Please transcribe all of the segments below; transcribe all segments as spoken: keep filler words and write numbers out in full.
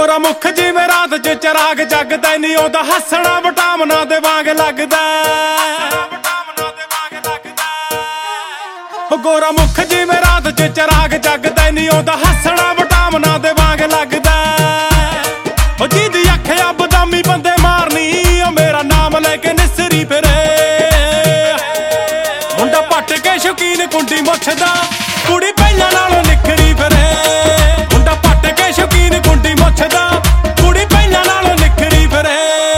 गोरा मुख जिवें रात च चराग जगदा नी ओदा हसना विटामिनां दे वांग लगदा। गोरा मुख जिवें रात च चराग जगदा नी ओदा हसना विटामिनां दे वांग लगदा। जिहदी अखियां बदामी बंदे मारनी ओ मेरा नाम लेके निसरी फिरे। मुंडा पट के शौकीन कुंडी मुछदा कुड़ी पहिलां नालों निखरी फिरे। मुंडा पट के शौकीन कुंडी मुछदा कुड़ी पहिलां नालों निखरी फिरे।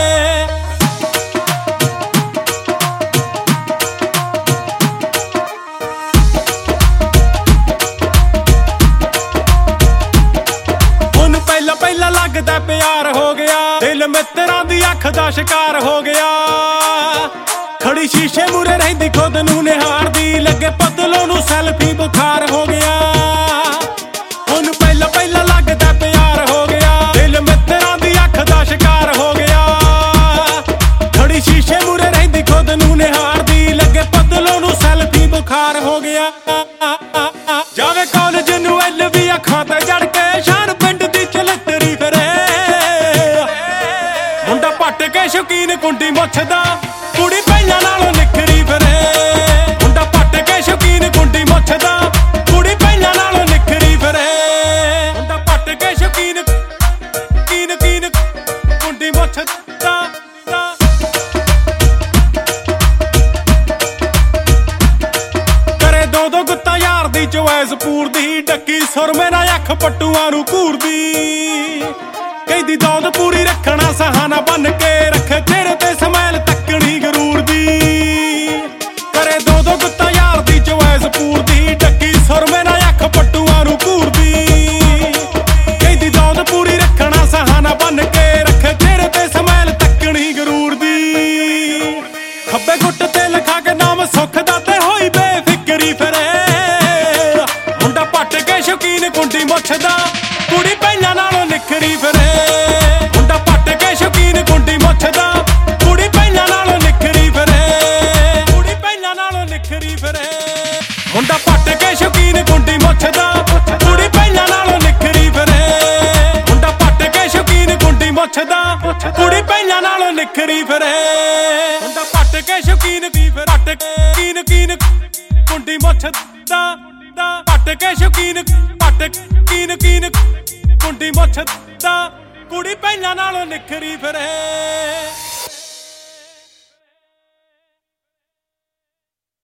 हुण पहिला पहिला लगदा प्यार हो गया, दिल मित्रां दी अख दा शिकार हो गया। खड़ी शीशे मूरे रहिंदी खुद नूं निहारदी, लगे पतलों नूं सैल्फी बुखार हो गया। हुण पहिला पहिला लगदा प्यार हो गया, दिल मित्रां दी अख दा शिकार हो गया। खड़ी शीशे मूरे रहिंदी खुद नूं निहारदी, लगे पतलों नूं सैल्फी बुखार हो गया। जावे कॉलेज नूं एल वी अखां ते जड़ के शान पिंड दी चलतरी फिरे। मुंडा पट के शौकीन कुंडी मुछदा कुड़ी पहिलां नालों निखरी फिरे। मुंडा पट के शौकीन कुंडी मुछदा कुड़ी पहिलां नालों निखरी फिरे। मुंडा पट के शौकीन कीन कीन कुंडी मुछदा। करे दो दो गुत्ता यार दी चॉइस पूरदी, डक्की सुरमे ना अख पट्टूआं नूं घूरदी। कहदी दौद पूरी रखना सहाना बन के, रखे चेहरे ते समैल तकनी गरूर दी। करे दो दो गुत्ता यार दी चॉइस पूरदी, डक्की सुरमे ना अख पट्टूआं नूं घूरदी। कहदी दौद पूरी रखना सहाना बन के, रखे चेहरे ते समैल तकनी गरूर दी। खब्बे गुट ते लिखा के नाम सुख दा ते होई बेफिक्री फिरे। मुंडा पट के शौकीन कुंडी मुछदा कुड़ी पहिलां नालों निखरी फिरे। मुंडा पट के शौकीन कुंडी मुछदा कुड़ी पहिलां नालों निखरी फिरे। कुड़ी पहिलां नालों निखरी फिरे। मुंडा पट के शौकीन कुंडी मुछदा कुड़ी पहिलां नालों निखरी फिरे। मुंडा पट के शौकीन कुंडी मुछदा कुड़ी पहिलां नालों निखरी फिरे। मुंडा पट के शौकीन की फिर पट कीन कीन कुंडी मुछदा। पट के शौकीन पट कीन कीन कुंडी मुछदा कुड़ी पहिलां नालों निखरी फिरे।